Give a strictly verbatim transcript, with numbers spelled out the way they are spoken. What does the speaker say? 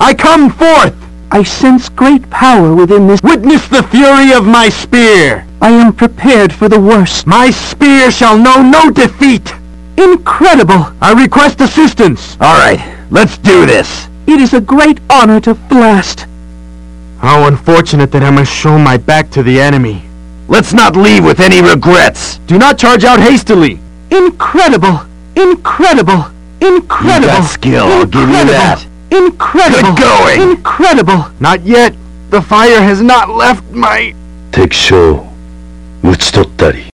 I come forth! I sense great power within this. Witness the fury of my spear! I am prepared for the worst. My spear shall know no defeat! Incredible! I request assistance! Alright, let's do this! It is a great honor to blast. How unfortunate that I must show my back to the enemy. Let's not leave with any regrets! Do not charge out hastily! Incredible! Incredible! Incredible! You got skill, I'll give you that. Incredible! Good going! Incredible! Not yet! The fire has not left my... 敵将を討ち取ったり